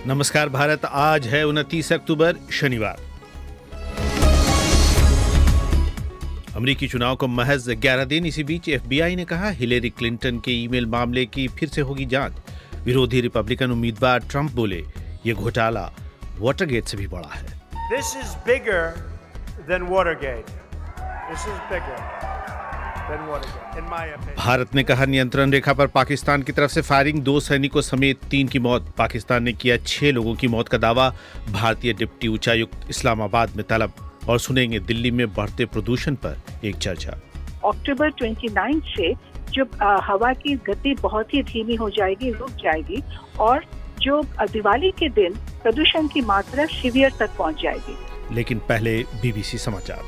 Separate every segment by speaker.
Speaker 1: नमस्कार भारत। आज है 29 अक्टूबर शनिवार। अमेरिकी चुनाव को महज 11 दिन। इसी बीच FBI ने कहा हिलेरी क्लिंटन के ईमेल मामले की फिर से होगी जांच। विरोधी रिपब्लिकन उम्मीदवार ट्रंप बोले ये घोटाला वाटरगेट से भी बड़ा है।
Speaker 2: This is bigger than Watergate. This is bigger than Watergate, in my opinion.
Speaker 1: Bharat ने कहा नियंत्रण रेखा पर पाकिस्तान की तरफ से फायरिंग, 2 सैनिकों समेत 3 की मौत। पाकिस्तान ने किया 6 लोगों की मौत का दावा। भारतीय डिप्टी उच्चायुक्त इस्लामाबाद में तलब। और सुनेंगे दिल्ली में बढ़ते प्रदूषण पर एक चर्चा।
Speaker 3: अक्टूबर 29 से जब हवा की गति बहुत ही धीमी हो जाएगी, रुक जाएगी, और जो दिवाली के दिन प्रदूषण की मात्रा सीवियर तक पहुंच जाएगी।
Speaker 1: लेकिन पहले BBC समाचार।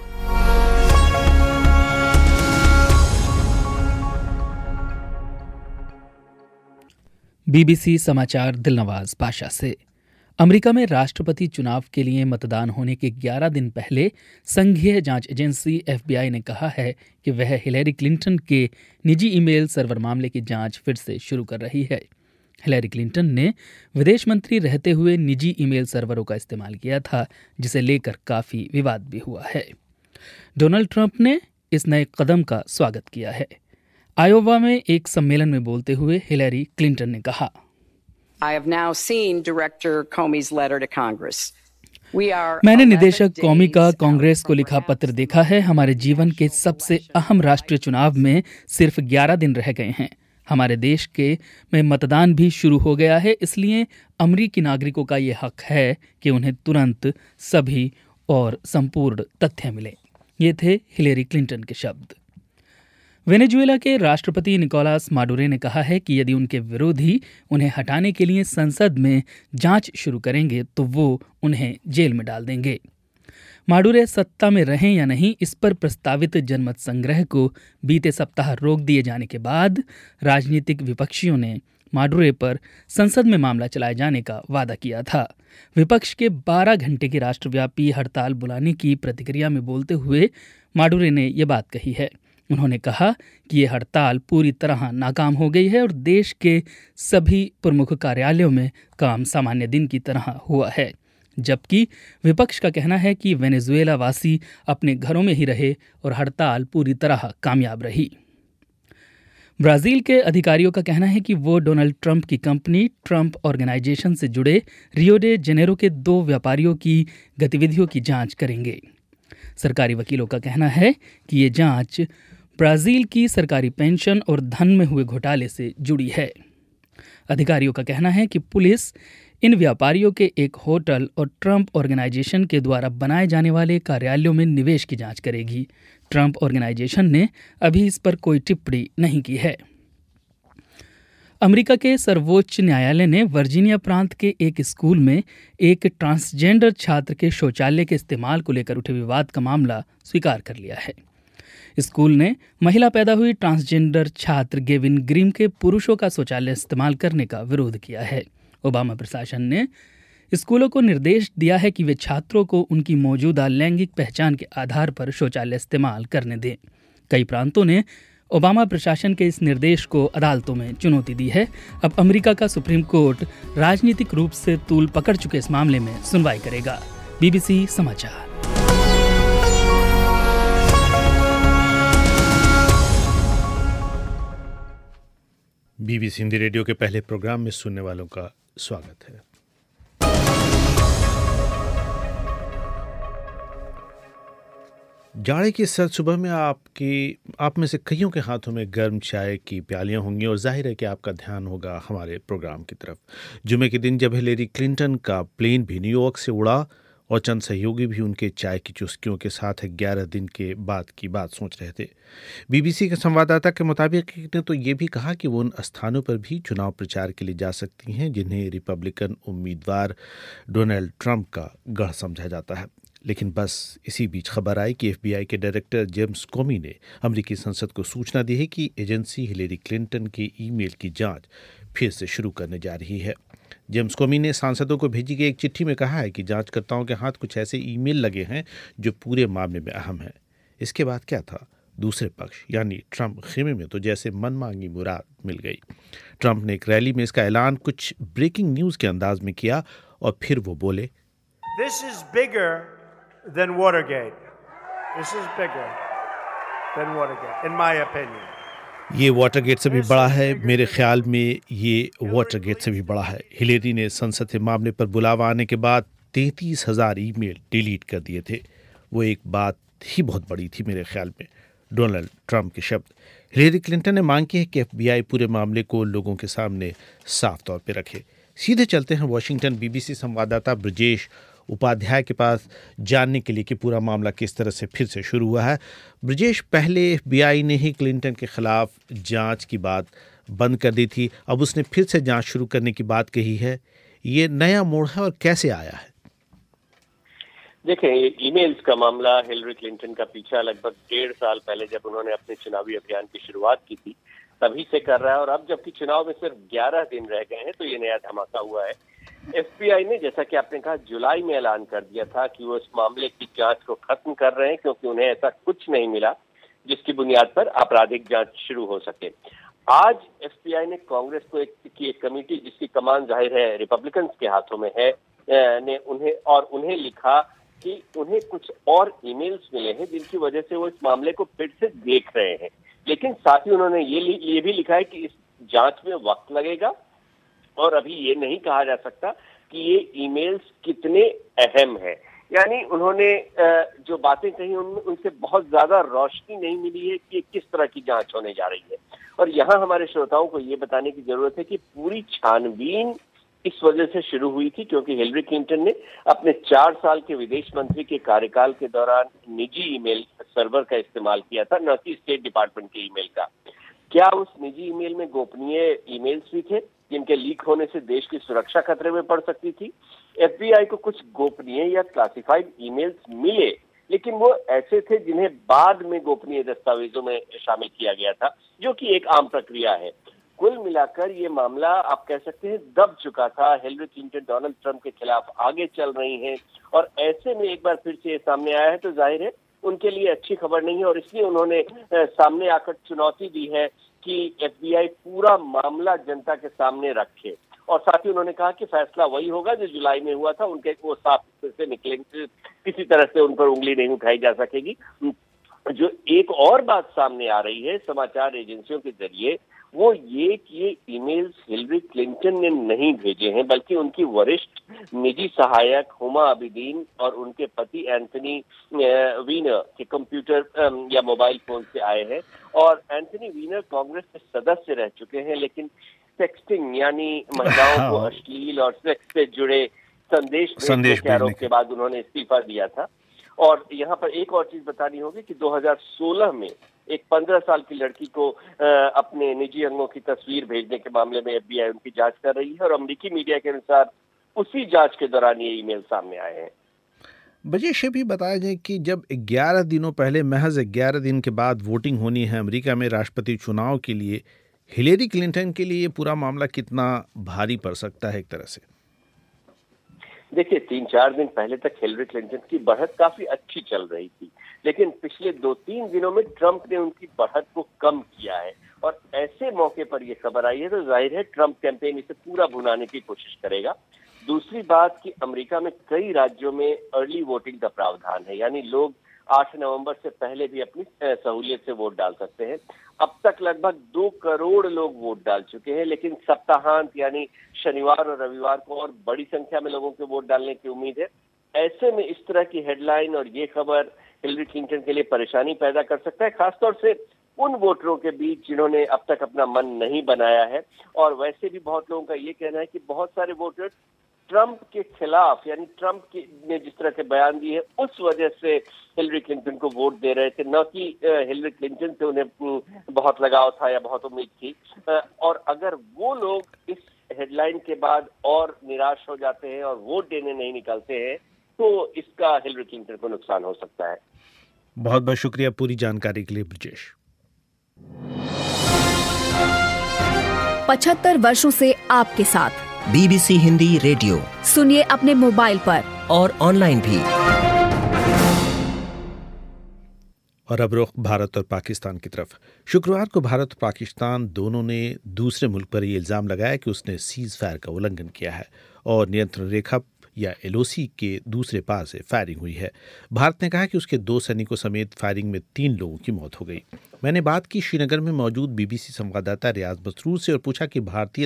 Speaker 4: BBC समाचार दिलनवाज पाशा से। अमेरिका में राष्ट्रपति चुनाव के लिए मतदान होने के 11 दिन पहले संघीय जांच एजेंसी FBI ने कहा है कि वह हिलेरी क्लिंटन के निजी ईमेल सर्वर मामले की जांच फिर से शुरू कर रही है। हिलेरी क्लिंटन ने विदेश मंत्री रहते हुए निजी ईमेल सर्वरों का इस्तेमाल किया था, जिसे लेकर काफी विवाद भी हुआ है। डोनाल्ड ट्रंप ने इस नए कदम का स्वागत किया है। आयोवा में एक सम्मेलन में बोलते हुए हिलेरी क्लिंटन ने कहा,
Speaker 5: I have now seen Director Comey's letter to Congress.
Speaker 4: मैंने निदेशक कॉमी का कांग्रेस को लिखा पत्र देखा है। हमारे जीवन के सबसे अहम राष्ट्रीय चुनाव में सिर्फ 11 दिन रह गए हैं। हमारे देश में मतदान भी शुरू हो गया है, इसलिए अमेरिकी नागरिकों का ये हक है कि उन्हें तुरंत सभी और संपूर्ण तथ्य मिले। ये थे हिलेरी क्लिंटन के शब्द। वेनेजुएला के राष्ट्रपति निकोलास माडुरो ने कहा है कि यदि उनके विरोधी उन्हें हटाने के लिए संसद में जांच शुरू करेंगे तो वो उन्हें जेल में डाल देंगे। माडुरो सत्ता में रहें या नहीं, इस पर प्रस्तावित जनमत संग्रह को बीते सप्ताह रोक दिए जाने के बाद राजनीतिक विपक्षियों ने माडुरो पर संसद में मामला चलाए जाने का वादा किया था। विपक्ष के 12 घंटे की राष्ट्रव्यापी हड़ताल बुलाने की प्रतिक्रिया में बोलते हुए माडुरो ने ये बात कही है। उन्होंने कहा कि ये हड़ताल पूरी तरह नाकाम हो गई है और देश के सभी प्रमुख कार्यालयों में काम सामान्य दिन की तरह हुआ है, जबकि विपक्ष का कहना है कि वेनेजुएला वासी अपने घरों में ही रहे और हड़ताल पूरी तरह कामयाब रही। ब्राजील के अधिकारियों का कहना है कि वो डोनाल्ड ट्रंप की कंपनी ट्रंप ऑर्गेनाइजेशन से जुड़े रियो डे जेनेरो के 2 व्यापारियों की गतिविधियों की जांच करेंगे। सरकारी वकीलों का कहना है कि ये जांच ब्राजील की सरकारी पेंशन और धन में हुए घोटाले से जुड़ी है। अधिकारियों का कहना है कि पुलिस इन व्यापारियों के एक होटल और ट्रंप ऑर्गेनाइजेशन के द्वारा बनाए जाने वाले कार्यालयों में निवेश की जांच करेगी। ट्रंप ऑर्गेनाइजेशन ने अभी इस पर कोई टिप्पणी नहीं की है। अमेरिका के सर्वोच्च न्यायालय ने वर्जीनिया प्रांत के एक स्कूल में एक ट्रांसजेंडर छात्र के शौचालय के इस्तेमाल को लेकर उठे विवाद का मामला स्वीकार कर लिया है। स्कूल ने महिला पैदा हुई ट्रांसजेंडर छात्र गेविन ग्रिम के पुरुषों का शौचालय इस्तेमाल करने का विरोध किया है। ओबामा प्रशासन ने स्कूलों को निर्देश दिया है कि वे छात्रों को उनकी मौजूदा लैंगिक पहचान के आधार पर शौचालय इस्तेमाल करने दें। कई प्रांतों ने ओबामा प्रशासन के इस निर्देश को अदालतों में चुनौती दी है। अब अमेरिका का सुप्रीम कोर्ट राजनीतिक रूप से तूल पकड़ चुके इस मामले में सुनवाई करेगा। BBC समाचार।
Speaker 1: BBC हिंदी रेडियो के पहले प्रोग्राम में सुनने वालों का स्वागत है। जाड़े की सर्द सुबह में आप में से कईयों के हाथों में गर्म चाय की प्यालियां होंगी और जाहिर है कि आपका ध्यान होगा हमारे प्रोग्राम की तरफ। जुमे के दिन जब हिलेरी क्लिंटन का प्लेन भी न्यूयॉर्क से उड़ा और चंद सहयोगी भी उनके चाय की चुस्कियों के साथ 11 दिन के बाद की बात सोच रहे थे। BBC के संवाददाता के मुताबिक ने तो ये भी कहा कि वो उन स्थानों पर भी चुनाव प्रचार के लिए जा सकती हैं जिन्हें रिपब्लिकन उम्मीदवार डोनाल्ड ट्रंप का गढ़ समझा जाता है। लेकिन बस इसी बीच खबर आई कि FBI के डायरेक्टर जेम्स कोमी ने अमेरिकी संसद को सूचना दी है कि एजेंसी हिलेरी क्लिंटन के ईमेल की जांच फिर से शुरू करने जा रही है। जेम्स कोमी ने सांसदों को भेजी गई एक चिट्ठी में कहा है कि जांचकर्ताओं के हाथ कुछ ऐसे ईमेल लगे हैं जो पूरे मामले में अहम है। इसके बाद क्या था? दूसरे पक्ष यानी ट्रंप खेमे में तो जैसे मनमांगी मुराद मिल गई। ट्रंप ने एक रैली में इसका ऐलान कुछ ब्रेकिंग न्यूज़ के अंदाज में किया और फिर वो बोले,
Speaker 2: This is bigger than Watergate. This is bigger than Watergate, in my opinion.
Speaker 1: ये वाटरगेट से भी बड़ा है, मेरे ख्याल में ये वाटरगेट से भी बड़ा है। हिलेरी ने संसद से मामले पर बुलावा आने के बाद 33,000 ईमेल डिलीट कर दिए थे। वो एक बात ही बहुत बड़ी थी मेरे ख्याल में। डोनाल्ड ट्रंप के शब्द। हिलेरी क्लिंटन ने मांग की है कि FBI पूरे मामले को लोगों के सामने साफ तौर पर रखे। सीधे चलते हैं वाशिंगटन। BBC संवाददाता ब्रजेश उपाध्याय के पास जानने के लिए कि पूरा मामला किस तरह से फिर से शुरू हुआ है। ब्रजेश, पहले FBI ने ही क्लिंटन के खिलाफ जांच की बात बंद कर दी थी, अब उसने फिर से जांच शुरू करने की बात कही है। ये नया मोड़ है और कैसे आया है?
Speaker 6: देखें, ईमेल्स का मामला हिलरी क्लिंटन का पीछा लगभग 1.5 साल पहले जब उन्होंने अपने चुनावी अभियान की शुरुआत की थी तभी से कर रहा है, और अब जबकि चुनाव में सिर्फ 11 दिन रह गए हैं तो ये नया धमाका हुआ है। FBI ने, जैसा कि आपने कहा, जुलाई में ऐलान कर दिया था कि वो इस मामले की जांच को खत्म कर रहे हैं क्योंकि उन्हें ऐसा कुछ नहीं मिला जिसकी बुनियाद पर आपराधिक जांच शुरू हो सके। आज FBI ने कांग्रेस को एक कमेटी जिसकी कमान जाहिर है रिपब्लिकन्स के हाथों में है ने उन्हें लिखा कि उन्हें कुछ और ईमेल्स मिले हैं जिनकी वजह से वो इस मामले को फिर से देख रहे हैं, लेकिन साथ ही उन्होंने ये भी लिखा है कि इस जांच में वक्त लगेगा और अभी ये नहीं कहा जा सकता कि ये ईमेल्स कितने अहम हैं। यानी उन्होंने जो बातें कही उनसे बहुत ज्यादा रोशनी नहीं मिली है कि किस तरह की जांच होने जा रही है। और यहाँ हमारे श्रोताओं को ये बताने की जरूरत है कि पूरी छानबीन इस वजह से शुरू हुई थी क्योंकि हिलरी क्लिंटन ने अपने 4 साल के विदेश मंत्री के कार्यकाल के दौरान निजी ईमेल सर्वर का इस्तेमाल किया था, न कि स्टेट डिपार्टमेंट के ईमेल का। क्या उस निजी ईमेल में गोपनीय ईमेल्स भी थे जिनके लीक होने से देश की सुरक्षा खतरे में पड़ सकती थी? FBI को कुछ गोपनीय या क्लासिफाइड ईमेल्स मिले, लेकिन वो ऐसे थे जिन्हें बाद में गोपनीय दस्तावेजों में शामिल किया गया था, जो कि एक आम प्रक्रिया है। कुल मिलाकर ये मामला आप कह सकते हैं दब चुका था। हिलरी क्लिंटन डोनाल्ड ट्रंप के खिलाफ आगे चल रही हैं और ऐसे में एक बार फिर से ये सामने आया है तो जाहिर है उनके लिए अच्छी खबर नहीं है, और इसलिए उन्होंने सामने आकर चुनौती दी है कि FBI पूरा मामला जनता के सामने रखे। और साथ ही उन्होंने कहा कि फैसला वही होगा जो जुलाई में हुआ था, उनके वो साफ से निकलेंगे, किसी तरह से उन पर उंगली नहीं उठाई जा सकेगी। जो एक और बात सामने आ रही है समाचार एजेंसियों के जरिए वो ये कि ये ईमेल्स हिलरी क्लिंटन ने नहीं भेजे हैं बल्कि उनकी वरिष्ठ निजी सहायक हुमा अबिदीन और उनके पति एंथनी वीनर के कंप्यूटर या मोबाइल फोन से आए हैं। और एंथनी वीनर कांग्रेस के सदस्य रह चुके हैं, लेकिन सेक्सटिंग यानी महिलाओं को अश्लील और सेक्स से जुड़े संदेश भेजने के आरोप के बाद उन्होंने इस्तीफा दिया था। और यहाँ पर एक और चीज बतानी होगी कि 2016 में एक 15 साल की लड़की को अपने निजी अंगों की तस्वीर भेजने के मामले में FBI उनकी जांच कर रही है और अमेरिकी मीडिया के अनुसार उसी जांच के दौरान ये ईमेल सामने आए हैं।
Speaker 1: बजेश भी बताया जाए कि जब 11 दिनों पहले, महज 11 दिन के बाद वोटिंग होनी है अमेरिका में राष्ट्रपति चुनाव के लिए, हिलेरी क्लिंटन के लिए पूरा मामला कितना भारी पड़ सकता है एक तरह से?
Speaker 6: देखिए, 3-4 दिन पहले तक हिलरी क्लिंटन की बढ़त काफी अच्छी चल रही थी, लेकिन पिछले 2-3 दिनों में ट्रंप ने उनकी बढ़त को कम किया है और ऐसे मौके पर यह खबर आई है तो जाहिर है ट्रंप कैंपेन इसे पूरा भुनाने की कोशिश करेगा। दूसरी बात कि अमेरिका में कई राज्यों में अर्ली वोटिंग का प्रावधान है, यानी लोग 8 नवंबर से पहले भी अपनी सहूलियत से वोट डाल सकते हैं। अब तक लगभग 2 करोड़ लोग वोट डाल चुके हैं, लेकिन सप्ताहांत यानी शनिवार और रविवार को और बड़ी संख्या में लोगों के वोट डालने की उम्मीद है। ऐसे में इस तरह की हेडलाइन और ये खबर हिलरी क्लिंटन के लिए परेशानी पैदा कर सकता है, खासतौर से उन वोटरों के बीच जिन्होंने अब तक अपना मन नहीं बनाया है। और वैसे भी बहुत लोगों का ये कहना है कि बहुत सारे वोटर ट्रंप के खिलाफ, यानी ट्रंप ने जिस तरह के बयान दिए उस वजह से हिलरी क्लिंटन को वोट दे रहे थे, न कि हिलरी क्लिंटन से उन्हें बहुत लगाव था या बहुत उम्मीद थी। और अगर वो लोग इस हेडलाइन के बाद और निराश हो जाते हैं और वोट देने नहीं निकलते हैं तो इसका हिलरी क्लिंटन को नुकसान हो सकता है।
Speaker 1: बहुत बहुत शुक्रिया पूरी जानकारी के लिए ब्रजेश।
Speaker 7: 75 वर्षों से आपके साथ
Speaker 8: BBC हिंदी रेडियो
Speaker 7: सुनिए अपने मोबाइल पर
Speaker 8: और ऑनलाइन भी।
Speaker 1: और अब रुख भारत और पाकिस्तान की तरफ। शुक्रवार को भारत और पाकिस्तान दोनों ने दूसरे मुल्क पर ये इल्ज़ाम लगाया कि उसने सीज़ फायर का उल्लंघन किया है और नियंत्रण रेखा या LOC के दूसरे पार से फायरिंग हुई है। भारत ने कहा कि उसके 2 सैनिकों समेत फायरिंग में 3 लोगों की मौत हो गई। मैंने बात की श्रीनगर में मौजूद BBC संवाददाता रियाज मसरूर से और पूछा कि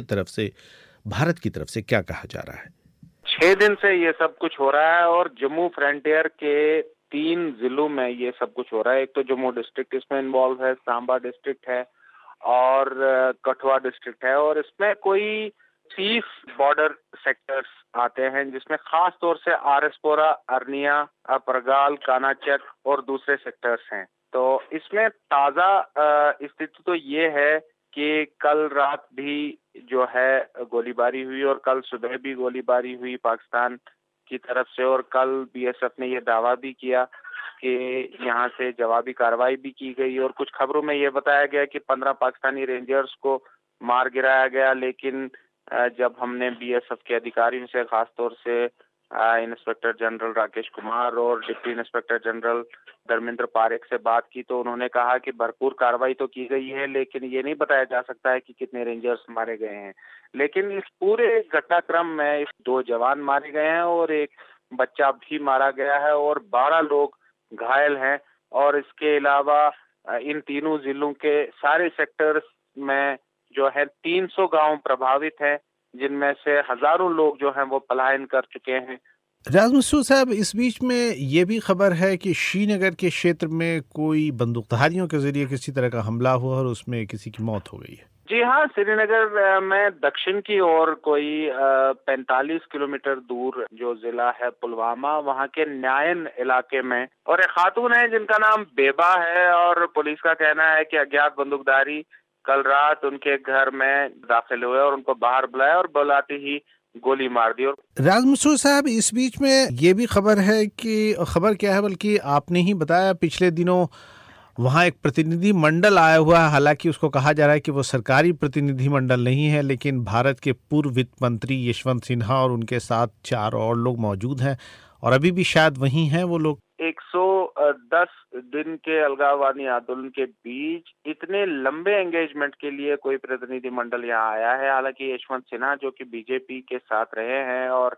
Speaker 1: भारत की तरफ से क्या कहा जा रहा है।
Speaker 9: 6 दिन से ये सब कुछ हो रहा है और जम्मू फ्रंटियर के 3 जिलों में ये सब कुछ हो रहा है। एक तो जम्मू डिस्ट्रिक्ट इसमें इन्वॉल्व है, सांबा डिस्ट्रिक्ट है और कठुआ डिस्ट्रिक्ट है और इसमें कोई 30 बॉर्डर सेक्टर्स आते हैं जिसमें खास तौर से आरएसपोरा, अरनिया, अपरगाल, कानाचक और दूसरे सेक्टर्स हैं। तो इसमें ताजा स्थिति तो ये है कि कल रात भी जो है गोलीबारी हुई और कल सुबह भी गोलीबारी हुई पाकिस्तान की तरफ से और कल BSF ने ये दावा भी किया कि यहाँ से जवाबी कार्रवाई भी की गई और कुछ खबरों में ये बताया गया कि 15 पाकिस्तानी रेंजर्स को मार गिराया गया। लेकिन जब हमने BSF के अधिकारियों से खास तौर से इंस्पेक्टर जनरल राकेश कुमार और deputy inspector general Dharmendra Parekh से बात की तो उन्होंने कहा कि भरपूर कार्रवाई तो की गई है लेकिन ये नहीं बताया जा सकता है कि कितने रेंजर्स मारे गए हैं। लेकिन इस पूरे घटनाक्रम में 2 जवान मारे गए हैं और एक बच्चा भी मारा गया है और 12 लोग घायल हैं और इसके अलावा इन तीनों जिलों के सारे सेक्टर्स में जो है 300 गांव प्रभावित हैं जिनमें से हजारों लोग जो हैं वो पलायन कर चुके हैं।
Speaker 1: रियाज मसरूर साहब, इस बीच में ये भी खबर है कि श्रीनगर के क्षेत्र में कोई बंदूकधारियों के जरिए किसी तरह का हमला हुआ और उसमें किसी की मौत हो गई है।
Speaker 9: जी हाँ, श्रीनगर में दक्षिण की ओर कोई 45 किलोमीटर दूर जो जिला है पुलवामा, वहाँ के न्यायन इलाके में और एक खातून है जिनका नाम बेबा है और पुलिस का कहना है कि अज्ञात बंदूकधारी कल रात उनके घर में दाखिल हुए और उनको बाहर बुलाया और बुलाते ही गोली मार दी। और
Speaker 1: रियाज मसरूर साहब, इस बीच में ये भी खबर है कि खबर क्या है बल्कि आपने ही बताया, पिछले दिनों वहाँ एक प्रतिनिधि मंडल आया हुआ है। हालांकि उसको कहा जा रहा है कि वो सरकारी प्रतिनिधि मंडल नहीं है, लेकिन भारत के पूर्व वित्त मंत्री यशवंत सिन्हा और उनके साथ 4 और लोग मौजूद हैं और अभी भी शायद वहीं हैं वो लोग।
Speaker 9: 110 दिन के अलगाववादी आंदोलन के बीच इतने लंबे एंगेजमेंट के लिए कोई प्रतिनिधि मंडल यहाँ आया है। हालांकि यशवंत सिन्हा जो कि बीजेपी के साथ रहे हैं और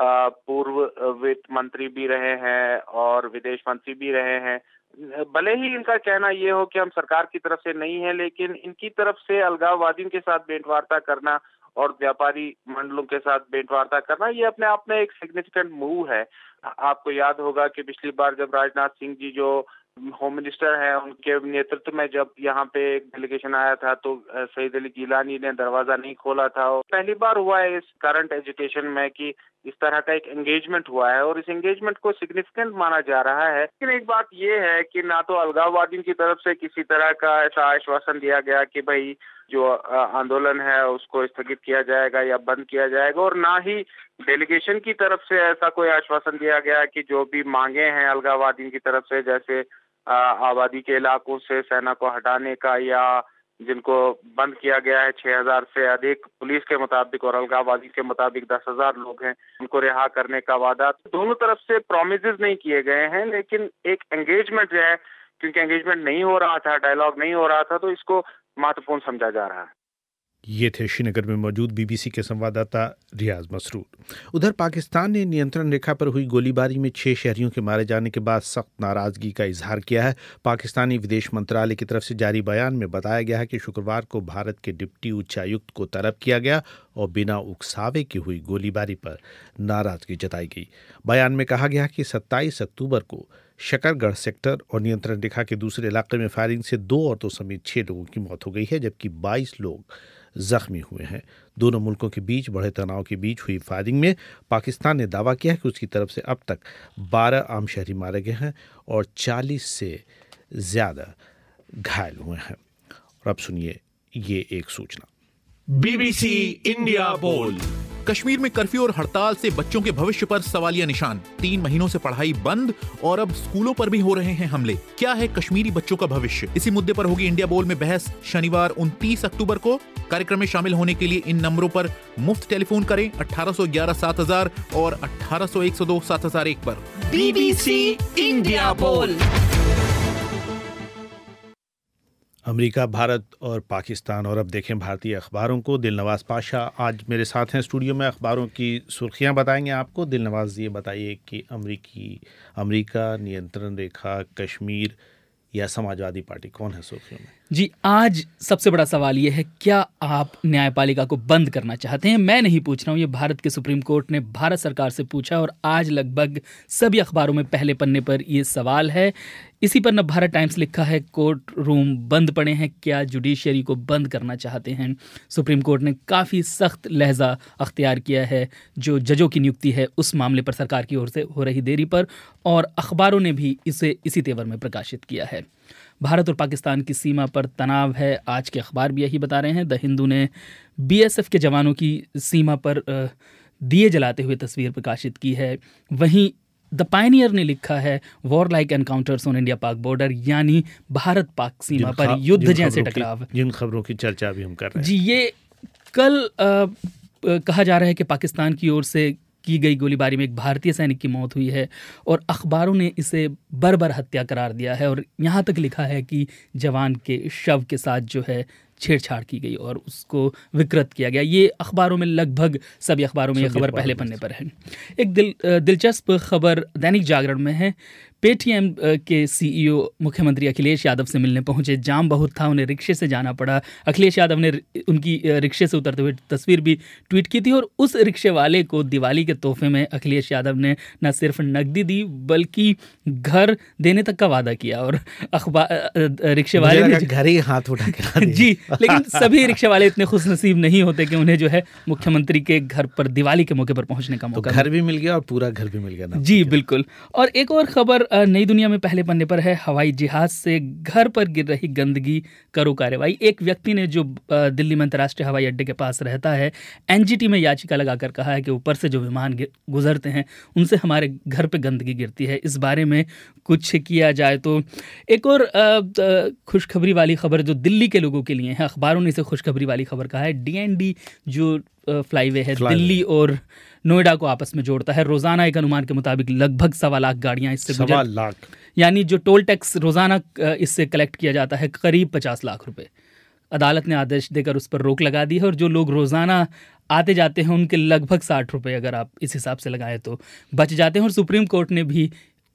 Speaker 9: पूर्व वित्त मंत्री भी रहे हैं और विदेश मंत्री भी रहे हैं, भले ही इनका कहना ये हो कि हम सरकार की तरफ से नहीं है, लेकिन इनकी तरफ से अलगाववादियों के साथ भेंटवार्ता करना और व्यापारी मंडलों के साथ भेंटवार्ता करना ये अपने आप में एक सिग्निफिकेंट मूव है। आपको याद होगा कि पिछली बार जब राजनाथ सिंह जी जो होम मिनिस्टर हैं उनके नेतृत्व में जब यहाँ पे एक डेलीगेशन आया था तो सईद अली गिलानी ने दरवाजा नहीं खोला था। और पहली बार हुआ है इस करंट एजुकेशन में कि इस तरह का एक एंगेजमेंट हुआ है और इस एंगेजमेंट को सिग्निफिकेंट माना जा रहा है। लेकिन एक बात ये है कि ना तो अलगाववादियों की तरफ से किसी तरह का ऐसा आश्वासन दिया गया कि भाई जो आंदोलन है उसको स्थगित किया जाएगा या बंद किया जाएगा, और ना ही डेलीगेशन की तरफ से ऐसा कोई आश्वासन दिया गया कि जो भी मांगे हैं अलगाववादियों की तरफ से, जैसे आबादी के इलाकों से सेना को हटाने का या जिनको बंद किया गया है 6000 से अधिक पुलिस के मुताबिक और अलगाववादी के मुताबिक 10,000 लोग हैं, उनको रिहा करने का वादा, दोनों तरफ से प्रॉमिसेस नहीं किए गए हैं। लेकिन एक एंगेजमेंट जो है, क्योंकि एंगेजमेंट नहीं हो रहा था, डायलॉग नहीं हो रहा था, तो इसको महत्वपूर्ण समझा जा रहा है।
Speaker 1: ये थे श्रीनगर में मौजूद BBC के संवाददाता रियाज मसरूर। उधर पाकिस्तान ने नियंत्रण रेखा पर हुई गोलीबारी में 6 शहरियों के मारे जाने के बाद सख्त नाराजगी का इजहार किया है। पाकिस्तानी विदेश मंत्रालय की तरफ से जारी बयान में बताया गया है कि शुक्रवार को भारत के डिप्टी उच्चायुक्त को तलब किया गया और बिना उकसावे की हुई गोलीबारी पर नाराजगी जताई गई। बयान में कहा गया कि 27 अक्टूबर को शकरगढ़ सेक्टर और नियंत्रण रेखा के दूसरे इलाके में फायरिंग से 2 औरतों समेत 6 लोगों की मौत हो गई है, जबकि 22 लोग जख्मी हुए हैं। दोनों मुल्कों के बीच बढ़े तनाव के बीच हुई फायरिंग में पाकिस्तान ने दावा किया है कि उसकी तरफ से अब तक 12 आम शहरी मारे गए हैं और 40 से ज़्यादा घायल हुए हैं। और अब सुनिए ये एक सूचना।
Speaker 10: BBC इंडिया बोल। कश्मीर में कर्फ्यू और हड़ताल से बच्चों के भविष्य पर सवालिया निशान। 3 महीनों से पढ़ाई बंद और अब स्कूलों पर भी हो रहे हैं हमले। क्या है कश्मीरी बच्चों का भविष्य? इसी मुद्दे पर होगी इंडिया बोल में बहस शनिवार 29 अक्टूबर को। कार्यक्रम में शामिल होने के लिए इन नंबरों पर मुफ्त टेलीफोन करें 1811 7000 और 1800 102 7001 पर।
Speaker 8: BBC इंडिया बोल।
Speaker 1: अमेरिका, भारत और पाकिस्तान। और अब देखें भारतीय अखबारों को। दिलनवाज पाशा आज मेरे साथ हैं स्टूडियो में। अखबारों की सुर्खियां बताएंगे आपको। दिलनवाज, ये बताइए कि अमेरिका, नियंत्रण रेखा, कश्मीर या समाजवादी पार्टी, कौन है सुर्खियों में?
Speaker 4: जी, आज सबसे बड़ा सवाल ये है, क्या आप न्यायपालिका को बंद करना चाहते हैं? मैं नहीं पूछ रहा हूँ, ये भारत के सुप्रीम कोर्ट ने भारत सरकार से पूछा और आज लगभग सभी अखबारों में पहले पन्ने पर ये सवाल है। इसी पर नवभारत टाइम्स लिखा है, कोर्ट रूम बंद पड़े हैं, क्या जुडिशरी को बंद करना चाहते हैं? सुप्रीम कोर्ट ने काफ़ी सख्त लहजा अख्तियार किया है जो जजों की नियुक्ति है उस मामले पर सरकार की ओर से हो रही देरी पर, और अखबारों ने भी इसे इसी तेवर में प्रकाशित किया है। भारत और पाकिस्तान की सीमा पर तनाव है, आज के अखबार भी यही बता रहे हैं। द हिंदू ने बीएसएफ के जवानों की सीमा पर दिए जलाते हुए तस्वीर प्रकाशित की है। वहीं द पायनियर ने लिखा है, war like encounters on India Pak border, यानी भारत पाक सीमा पर युद्ध जैसे टकराव।
Speaker 1: जिन खबरों की चर्चा भी हम कर रहे हैं
Speaker 4: जी, ये कल कहा जा रहा है कि पाकिस्तान की ओर से की गई गोलीबारी में एक भारतीय सैनिक की मौत हुई है और अखबारों ने इसे बर्बर हत्या करार दिया है और यहाँ तक लिखा है कि जवान के शव के साथ जो है छेड़छाड़ की गई और उसको विकृत किया गया। ये अखबारों में लगभग सभी अखबारों में ये खबर पहले पन्ने पर है। एक दिलचस्प खबर दैनिक जागरण में है। पेटीएम के सीईओ मुख्यमंत्री अखिलेश यादव से मिलने पहुंचे, जाम बहुत था, उन्हें रिक्शे से जाना पड़ा। अखिलेश यादव ने उनकी रिक्शे से उतरते हुए तस्वीर भी ट्वीट की थी और उस रिक्शे वाले को दिवाली के तोहफे में अखिलेश यादव ने न सिर्फ नकदी दी बल्कि घर देने तक का वादा किया। और रिक्शे वाले ने
Speaker 1: घर ही हाथ उठा के
Speaker 4: जी, लेकिन सभी रिक्शे वाले इतने खुशनसीब नहीं होते कि उन्हें जो है मुख्यमंत्री के घर पर दिवाली के मौके पर पहुंचने का मौका।
Speaker 1: घर भी मिल गया और पूरा घर भी मिल गया ना।
Speaker 4: जी बिल्कुल। और एक और खबर नई दुनिया में पहले पन्ने पर है, हवाई जहाज से घर पर गिर रही गंदगी करो कार्रवाई। एक व्यक्ति ने जो दिल्ली में अंतर्राष्ट्रीय हवाई अड्डे के पास रहता है, एनजीटी में याचिका लगाकर कहा है कि ऊपर से जो विमान गुजरते हैं उनसे हमारे घर पे गंदगी गिरती है, इस बारे में कुछ किया जाए। तो एक और खुशखबरी वाली खबर जो दिल्ली के लोगों के लिए है, अखबारों ने इसे खुशखबरी वाली खबर कहा है। डीएनडी जो फ्लाईवे है दिल्ली और नोएडा को आपस में जोड़ता है, रोजाना एक अनुमान के मुताबिक लगभग 1.25 लाख गाड़ियां इससे गुजर, यानी जो टोल टैक्स रोजाना इससे कलेक्ट किया जाता है करीब 50 लाख रुपए। अदालत ने आदेश देकर उस पर रोक लगा दी है और जो लोग रोजाना आते जाते हैं उनके लगभग 60 रुपए अगर आप इस हिसाब से लगाएं तो बच जाते हैं। और सुप्रीम कोर्ट ने भी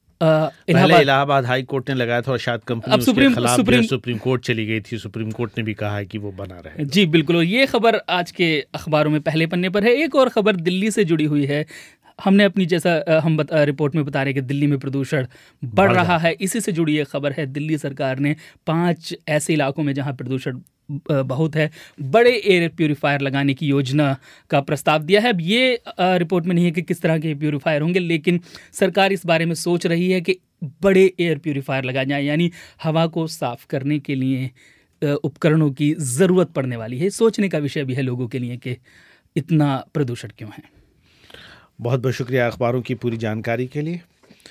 Speaker 1: इलाहाबाद हाई कोर्ट ने लगाया था और शायद कंपनी उसके खिलाफ सुप्रीम कोर्ट चली गई थी। सुप्रीम कोर्ट ने भी कहा है कि वो बना रहे।
Speaker 4: जी बिल्कुल, ये खबर आज के अखबारों में पहले पन्ने पर है। एक और खबर दिल्ली से जुड़ी हुई है। हमने अपनी जैसा हम रिपोर्ट में बता रहे हैं कि दिल्ली में प्रदूषण बढ़ रहा है, इसी से जुड़ी एक खबर है। दिल्ली सरकार ने 5 ऐसे इलाकों में जहां प्रदूषण बहुत है बड़े एयर प्यूरीफायर लगाने की योजना का प्रस्ताव दिया है। अब ये रिपोर्ट में नहीं है कि किस तरह के प्यूरीफायर होंगे, लेकिन सरकार इस बारे में सोच रही है कि बड़े एयर प्यूरीफायर लगाए जाएं, यानी हवा को साफ करने के लिए उपकरणों की ज़रूरत पड़ने वाली है। सोचने का विषय भी है लोगों के लिए कि इतना प्रदूषण क्यों है।
Speaker 1: बहुत बहुत शुक्रिया अखबारों की पूरी जानकारी के लिए।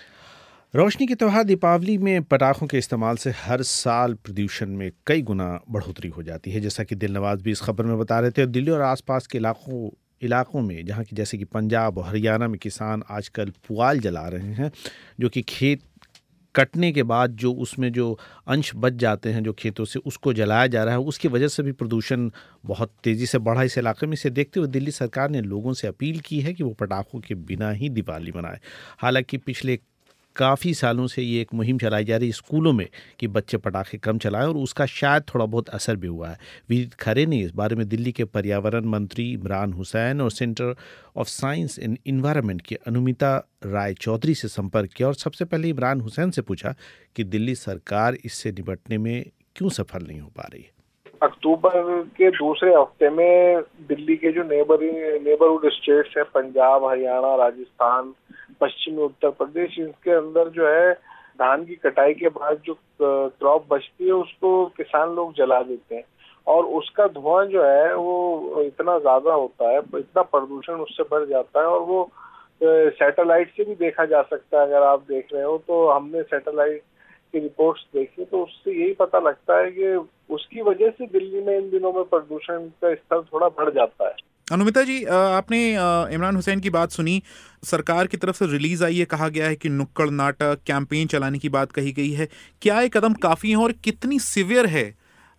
Speaker 1: रोशनी के त्यौहार दीपावली में पटाखों के इस्तेमाल से हर साल प्रदूषण में कई गुना बढ़ोतरी हो जाती है, जैसा कि दिलनवाज भी इस खबर में बता रहे थे। दिल्ली और आसपास के इलाकों में जहाँ की जैसे कि पंजाब और हरियाणा में किसान आजकल पुआल जला रहे हैं, जो कि खेत कटने के बाद जो उसमें जो अंश बच जाते हैं जो खेतों से, उसको जलाया जा रहा है। उसकी वजह से भी प्रदूषण बहुत तेज़ी से बढ़ा इस इलाके में। इसे देखते हुए दिल्ली सरकार ने लोगों से अपील की है कि वो पटाखों के बिना ही दिवाली मनाएं। हालांकि पिछले काफ़ी सालों से ये एक मुहिम चलाई जा रही है स्कूलों में कि बच्चे पटाखे कम चलाएं और उसका शायद थोड़ा बहुत असर भी हुआ है। विदित खरे ने इस बारे में दिल्ली के पर्यावरण मंत्री इमरान हुसैन और Centre of Science and environment की अनुमिता राय चौधरी से संपर्क किया और सबसे पहले इमरान हुसैन से पूछा कि दिल्ली सरकार इससे निपटने में क्यों सफल नहीं हो पा रही है।
Speaker 11: अक्टूबर के दूसरे हफ्ते में दिल्ली के जो नेबरहुड स्टेट्स हैं, पंजाब, हरियाणा, राजस्थान, पश्चिमी उत्तर प्रदेश, इसके अंदर जो है धान की कटाई के बाद जो क्रॉप बचती है उसको किसान लोग जला देते हैं और उसका धुआं जो है वो इतना ज्यादा होता है, इतना प्रदूषण उससे बढ़ जाता है और वो सैटेलाइट से भी देखा जा सकता है। अगर आप देख रहे हो तो हमने सैटेलाइट की रिपोर्ट्स देखी तो उससे यही पता लगता है कि उसकी वजह से दिल्ली में इन दिनों में प्रदूषण का स्तर थोड़ा बढ़ जाता है।
Speaker 10: अनुमिता जी, आपने इमरान हुसैन की बात सुनी। सरकार की तरफ से रिलीज आई है, कहा गया है कि नुक्कड़ नाटक कैंपेन चलाने की बात कही गई है। क्या ये कदम काफ़ी है और कितनी सिवियर है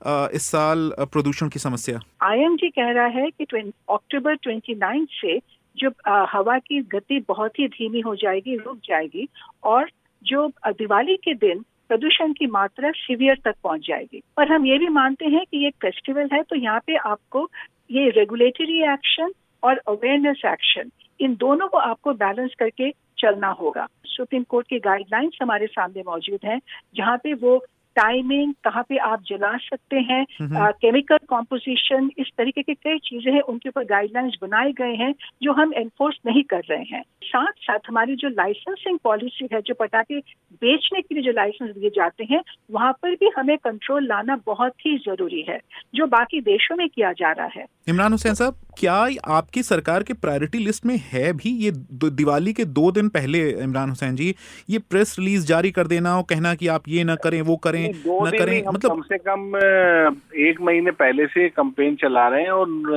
Speaker 10: इस साल प्रदूषण की समस्या?
Speaker 3: IMG कह रहा है कि अक्टूबर 29 से जो हवा की गति बहुत ही धीमी हो जाएगी, रुक जाएगी, और जो दिवाली के दिन प्रदूषण की मात्रा सीवियर तक पहुंच जाएगी। पर हम ये भी मानते हैं कि ये फेस्टिवल है, तो यहाँ पे आपको ये रेगुलेटरी एक्शन और अवेयरनेस एक्शन, इन दोनों को आपको बैलेंस करके चलना होगा। सुप्रीम कोर्ट की गाइडलाइंस हमारे सामने मौजूद हैं, जहाँ पे वो टाइमिंग, कहाँ पे आप जला सकते हैं, केमिकल कॉम्पोजिशन, इस तरीके की कई चीजें हैं, उनके ऊपर गाइडलाइंस बनाए गए हैं जो हम एनफोर्स नहीं कर रहे हैं। साथ साथ हमारी जो लाइसेंसिंग पॉलिसी है, जो पटाखे बेचने के लिए जो लाइसेंस दिए जाते हैं, वहाँ पर भी हमें कंट्रोल लाना बहुत ही जरूरी है, जो बाकी देशों में किया जा रहा है।
Speaker 10: इमरान हुसैन साहब, क्या आपकी सरकार के प्रायोरिटी लिस्ट में है भी ये दिवाली के 2 दिन पहले, इमरान हुसैन जी, ये प्रेस रिलीज जारी कर देना और कहना कि आप ये ना करें, वो करें, न करें? मतलब
Speaker 11: कम से कम 1 महीने पहले से कैंपेन चला रहे हैं,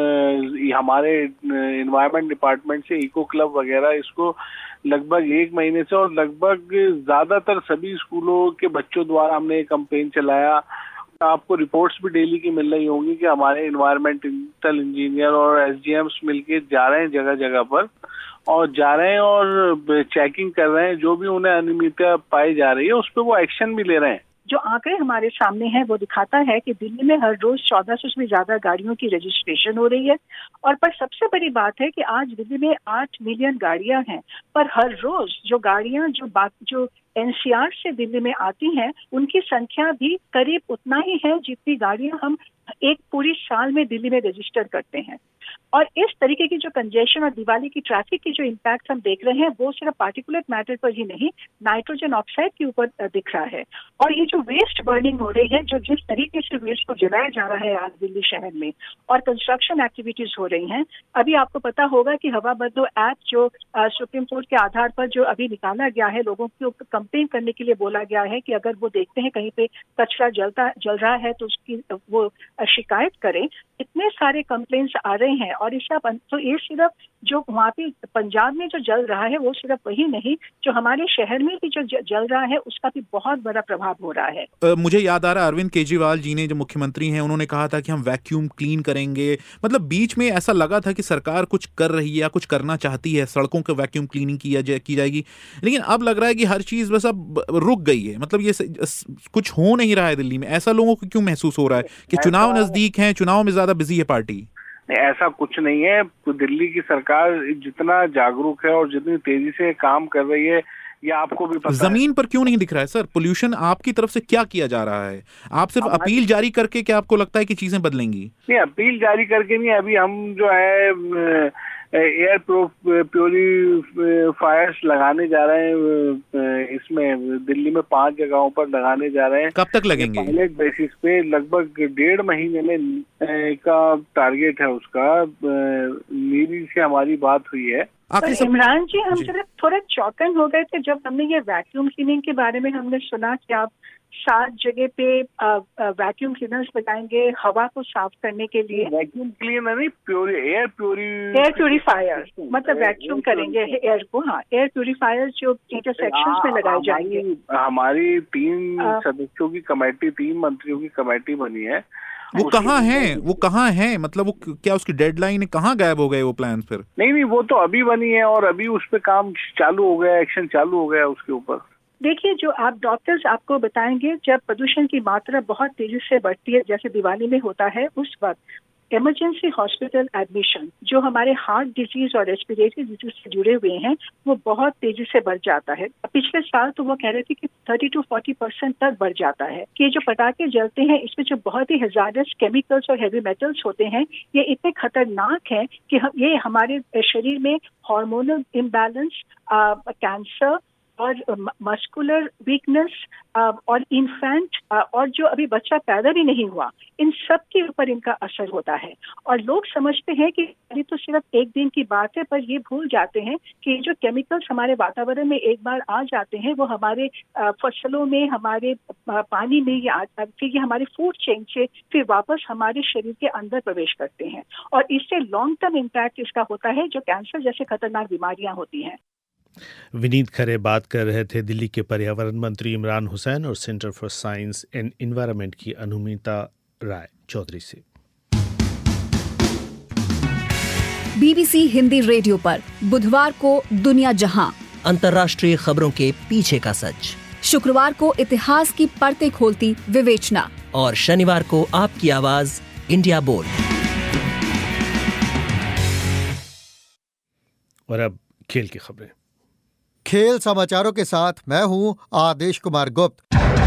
Speaker 11: और हमारे एनवायरमेंट डिपार्टमेंट से इको क्लब वगैरह इसको लगभग 1 महीने से, और लगभग ज्यादातर सभी स्कूलों के बच्चों द्वारा हमने ये कैंपेन चलाया। आपको रिपोर्ट्स भी डेली की मिल रही होंगी कि हमारे एनवायरमेंटल इंजीनियर और SGMs मिलके जा रहे हैं जगह जगह पर, और जा रहे हैं और चेकिंग कर रहे हैं, जो भी उन्हें अनियमितता पाई जा रही है उस पर वो एक्शन भी ले रहे हैं।
Speaker 3: जो आंकड़े हमारे सामने हैं वो दिखाता है कि दिल्ली में हर रोज 1400 से भी ज्यादा गाड़ियों की रजिस्ट्रेशन हो रही है, और पर सबसे बड़ी बात है कि आज दिल्ली में 8 मिलियन गाड़ियां हैं, पर हर रोज जो गाड़ियां जो NCR से दिल्ली में आती हैं, उनकी संख्या भी करीब उतना ही है जितनी गाड़ियां हम एक पूरी साल में दिल्ली में रजिस्टर करते हैं। और इस तरीके की जो कंजेशन और दिवाली की ट्रैफिक की जो इम्पैक्ट हम देख रहे हैं, वो सिर्फ पार्टिकुलेट मैटर पर ही नहीं, नाइट्रोजन ऑक्साइड के ऊपर दिख रहा है। और ये जो वेस्ट बर्निंग हो रही है, जो जिस तरीके से वेस्ट को जलाया जा रहा है आज दिल्ली शहर में, और कंस्ट्रक्शन एक्टिविटीज हो रही हैं। अभी आपको पता होगा कि हवा बदलो ऐप जो सुप्रीम कोर्ट के आधार पर जो अभी निकाला गया है, लोगों को कंप्लेन करने के लिए बोला गया है कि अगर वो देखते हैं कहीं पे कचरा जल रहा है तो उसकी वो शिकायत करें। इतने सारे कंप्लेंट्स आ रहे हैं, और तो ये सिर्फ जो वहाँ पे पंजाब में जो जल रहा है वो सिर्फ वही नहीं, जो हमारे शहर में भी जो जल रहा है उसका भी बहुत बड़ा प्रभाव हो रहा है।
Speaker 10: मुझे याद आ रहा है अरविंद केजरीवाल जी ने, जो मुख्यमंत्री हैं, उन्होंने कहा था कि हम वैक्यूम क्लीन करेंगे। मतलब बीच में ऐसा लगा था कि सरकार कुछ कर रही है या कुछ करना चाहती है, सड़कों के वैक्यूम क्लीनिंग की जाएगी, लेकिन अब लग रहा है कि हर चीज बस अब रुक गई है। मतलब ये कुछ हो नहीं रहा है दिल्ली में। ऐसा लोगों को क्यों महसूस हो रहा है कि चुनाव नजदीक हैं, चुनाव में ज्यादा बिजी है पार्टी?
Speaker 11: ऐसा कुछ नहीं है। दिल्ली की सरकार जितना जागरूक है और जितनी तेजी से काम कर रही है, ये आपको भी पता
Speaker 10: जमीन पर क्यों नहीं दिख रहा है सर? पोल्यूशन आपकी तरफ से क्या किया जा रहा है? आप सिर्फ अपील जारी करके क्या आपको लगता है कि चीजें बदलेंगी?
Speaker 11: नहीं, अपील जारी करके नहीं। अभी हम जो है एयर प्योरीफायर्स लगाने जा रहे हैं, इसमें दिल्ली में 5 जगहों पर लगाने जा रहे हैं।
Speaker 10: कब तक लगेंगे?
Speaker 11: पायलट बेसिस पे लगभग 1.5 महीने में का टारगेट है उसका। नीरी से हमारी बात हुई है।
Speaker 3: इमरान जी, हम सिर्फ थोड़ा चौकन हो गए थे जब हमने ये वैक्यूम क्लीनिंग के बारे में हमने सुना कि आप 7 जगह पे वैक्यूम क्लीनर्स लगाएंगे हवा को साफ करने के लिए।
Speaker 11: वैक्यूम क्लीनर नहीं, एयर
Speaker 3: प्योरीफायर, मतलब वैक्यूम करेंगे एयर को। हाँ, एयर प्योरीफायर जो इंटरसेक्शंस में लगाए जाएंगे।
Speaker 11: हमारी 3 सदस्यों की कमेटी, 3 मंत्रियों की कमेटी बनी है।
Speaker 10: वो कहाँ हैं? वो कहाँ हैं? मतलब वो क्या उसकी डेडलाइन है? कहाँ गायब हो गए वो प्लान फिर?
Speaker 11: नहीं, वो तो अभी बनी है और अभी उस पे काम चालू हो गया, एक्शन चालू हो गया उसके ऊपर।
Speaker 3: देखिए, जो आप डॉक्टर्स आपको बताएंगे, जब प्रदूषण की मात्रा बहुत तेजी से बढ़ती है, जैसे दिवाली में होता है, उस वक्त इमरजेंसी हॉस्पिटल एडमिशन जो हमारे हार्ट डिजीज और रेस्पिरेटरी डिजीज से जुड़े हुए हैं, वो बहुत तेजी से बढ़ जाता है। पिछले साल तो वो कह रहे थे कि 30 to 40% तक बढ़ जाता है। कि ये जो पटाखे जलते हैं, इसमें जो बहुत ही हैजार्डस केमिकल्स और हेवी मेटल्स होते हैं, ये इतने खतरनाक हैं कि ये हमारे शरीर में हार्मोनल इम्बैलेंस, कैंसर और मस्कुलर वीकनेस और इन्फेंट और जो अभी बच्चा पैदा भी नहीं हुआ, इन सब के ऊपर इनका असर होता है। और लोग समझते हैं कि ये तो सिर्फ एक दिन की बात है, पर ये भूल जाते हैं कि जो केमिकल्स हमारे वातावरण में एक बार आ जाते हैं, वो हमारे फसलों में, हमारे पानी में, ये हमारे फूड चेन से फिर वापस हमारे शरीर के अंदर प्रवेश करते हैं, और इससे लॉन्ग टर्म इम्पैक्ट इसका होता है, जो कैंसर जैसे खतरनाक बीमारियां होती हैं।
Speaker 1: विनीत खरे बात कर रहे थे दिल्ली के पर्यावरण मंत्री इमरान हुसैन और Centre for Science and Environment की अनुमिता राय चौधरी से।
Speaker 7: बीबीसी हिंदी रेडियो पर बुधवार को दुनिया जहां,
Speaker 8: अंतर्राष्ट्रीय खबरों के पीछे का सच,
Speaker 7: शुक्रवार को इतिहास की परतें खोलती विवेचना,
Speaker 8: और शनिवार को आपकी आवाज इंडिया बोल।
Speaker 1: और अब खेल की खबरें।
Speaker 12: खेल समाचारों के साथ मैं हूं आदेश कुमार गुप्त।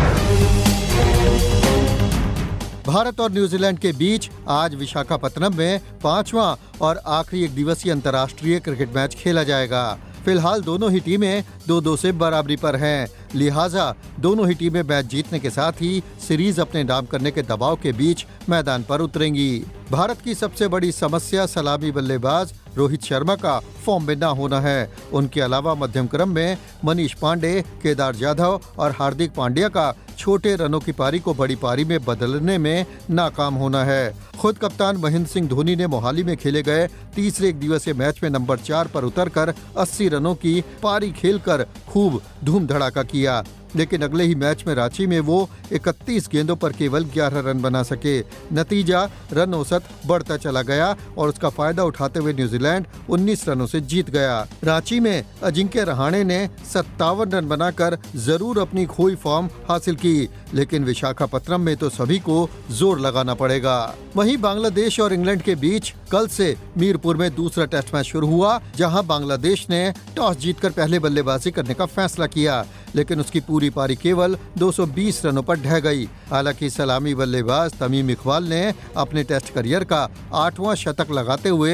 Speaker 12: भारत और न्यूजीलैंड के बीच आज विशाखापत्तनम में 5वां और आखिरी एक दिवसीय अंतर्राष्ट्रीय क्रिकेट मैच खेला जाएगा। फिलहाल दोनों ही टीमें 2-2 से बराबरी पर हैं, लिहाजा दोनों ही टीमें मैच जीतने के साथ ही सीरीज अपने नाम करने के दबाव के बीच मैदान पर उतरेंगी। भारत की सबसे बड़ी समस्या सलामी बल्लेबाज रोहित शर्मा का फॉर्म में न होना है। उनके अलावा मध्यम क्रम में मनीष पांडे, केदार जाधव और हार्दिक पांड्या का छोटे रनों की पारी को बड़ी पारी में बदलने में नाकाम होना है। खुद कप्तान महेंद्र सिंह धोनी ने मोहाली में खेले गए तीसरे एक दिवसीय मैच में नंबर 4 पर उतरकर 80 रनों की पारी खेलकर खूब धूम धड़ाका किया, लेकिन अगले ही मैच में रांची में वो 31 गेंदों पर केवल 11 रन बना सके। नतीजा रन औसत बढ़ता चला गया और उसका फायदा उठाते हुए न्यूजीलैंड 19 रनों से जीत गया। रांची में अजिंक्य रहाणे ने 57 रन बनाकर जरूर अपनी खोई फॉर्म हासिल की, लेकिन विशाखापत्तनम में तो सभी को जोर लगाना पड़ेगा। वहीं बांग्लादेश और इंग्लैंड के बीच कल से मीरपुर में दूसरा टेस्ट मैच शुरू हुआ, जहां बांग्लादेश ने टॉस जीतकर पहले बल्लेबाजी करने का फैसला किया, लेकिन उसकी पूरी पारी केवल 220 रनों पर ढह गई। हालांकि सलामी बल्लेबाज तमीम इकबाल ने अपने टेस्ट करियर का 8वां शतक लगाते हुए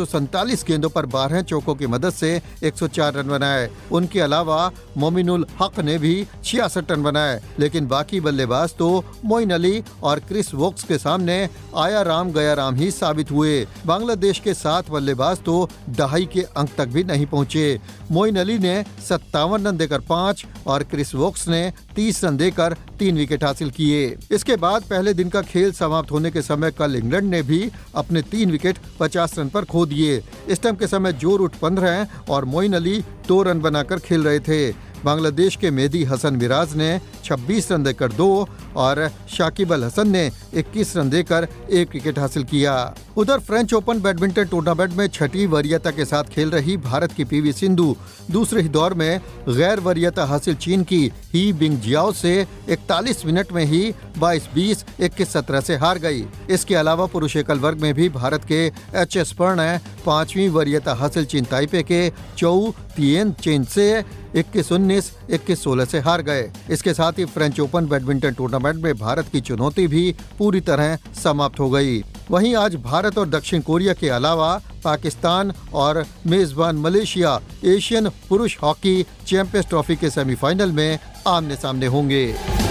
Speaker 12: 147 गेंदों पर 12 चौकों की मदद से 104 रन बनाए। उनके अलावा मोमिनुल हक ने भी 66 रन बनाए, लेकिन बाकी बल्लेबाज तो मोइन अली और क्रिस वोक्स के सामने आया राम गया राम ही साबित हुए। बांग्लादेश के 7 बल्लेबाज तो दहाई के अंक तक भी नहीं पहुंचे। मोइन अली ने 57 रन देकर 5 और क्रिस वोक्स ने 30 रन देकर 3 विकेट हासिल किए। इसके बाद पहले दिन का खेल समाप्त होने के समय कल इंग्लैंड ने भी अपने 3 विकेट 50 रन पर खो दिए। इस टाइम के समय जोर उठ 15 और मोइन अली 2 रन बनाकर खेल रहे थे। बांग्लादेश के मेहदी हसन मिराज ने 26 रन देकर 2 और शाकिब अल हसन ने 21 रन देकर 1 विकेट हासिल किया। उधर फ्रेंच ओपन बैडमिंटन टूर्नामेंट में छठी वरीयता के साथ खेल रही भारत की पीवी सिंधु दूसरे ही दौर में गैर वरीयता हासिल चीन की ही बिंगजियाओ से 41 मिनट में ही 22-20, 21-17 से हार गई। इसके अलावा पुरुष एकल वर्ग में भी भारत के एच.एस. प्रणय 5वीं वरीयता हासिल चीन ताइपे के चोउ तिएन चेन से 21-19, 21-16 से हार गए। इसके साथ ही फ्रेंच ओपन बैडमिंटन टूर्नामेंट में भारत की चुनौती भी पूरी तरह समाप्त हो गई। वहीं आज भारत और दक्षिण कोरिया के अलावा पाकिस्तान और मेजबान मलेशिया एशियन पुरुष हॉकी चैंपियंस ट्रॉफी के सेमीफाइनल में आमने सामने होंगे।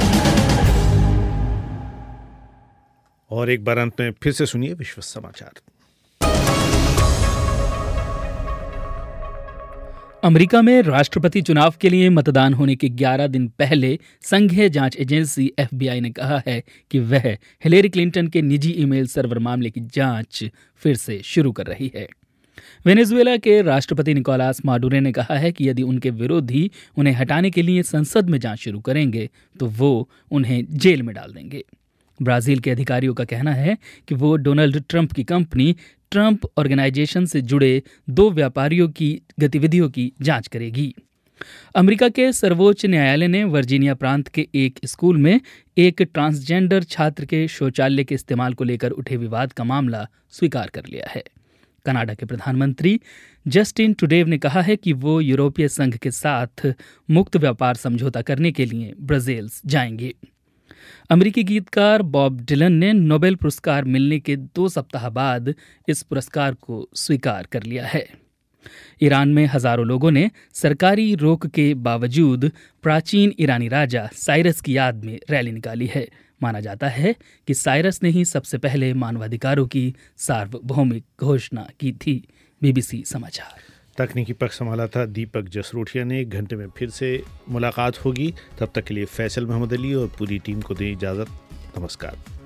Speaker 1: और एक बार अंत में फिर से सुनिए विश्व समाचार।
Speaker 4: अमेरिका में राष्ट्रपति चुनाव के लिए मतदान होने के 11 दिन पहले संघीय जांच एजेंसी FBI ने कहा है कि वह हिलेरी क्लिंटन के निजी ईमेल सर्वर मामले की जांच फिर से शुरू कर रही है। वेनेजुएला के राष्ट्रपति निकोलास माडुरो ने कहा है कि यदि उनके विरोधी उन्हें हटाने के लिए संसद में जांच शुरू करेंगे तो वो उन्हें जेल में डाल देंगे। ब्राजील के अधिकारियों का कहना है कि वो डोनाल्ड ट्रंप की कंपनी ट्रंप ऑर्गेनाइजेशन से जुड़े 2 व्यापारियों की गतिविधियों की जांच करेगी। अमेरिका के सर्वोच्च न्यायालय ने वर्जीनिया प्रांत के एक स्कूल में एक ट्रांसजेंडर छात्र के शौचालय के इस्तेमाल को लेकर उठे विवाद का मामला स्वीकार कर लिया है। कनाडा के प्रधानमंत्री जस्टिन ट्रूडेव ने कहा है कि वो यूरोपीय संघ के साथ मुक्त व्यापार समझौता करने के लिए ब्राजील जाएंगे। अमेरिकी गीतकार बॉब डिलन ने नोबेल पुरस्कार मिलने के 2 सप्ताह बाद इस पुरस्कार को स्वीकार कर लिया है। ईरान में हजारों लोगों ने सरकारी रोक के बावजूद प्राचीन ईरानी राजा साइरस की याद में रैली निकाली है। माना जाता है कि साइरस ने ही सबसे पहले मानवाधिकारों की सार्वभौमिक घोषणा की थी। BBC समाचार।
Speaker 1: तकनीकी पक्ष संभाला था दीपक जसरोटिया ने। 1 घंटे में फिर से मुलाकात होगी। तब तक के लिए फैसल मोहम्मद अली और पूरी टीम को दें इजाज़त। नमस्कार।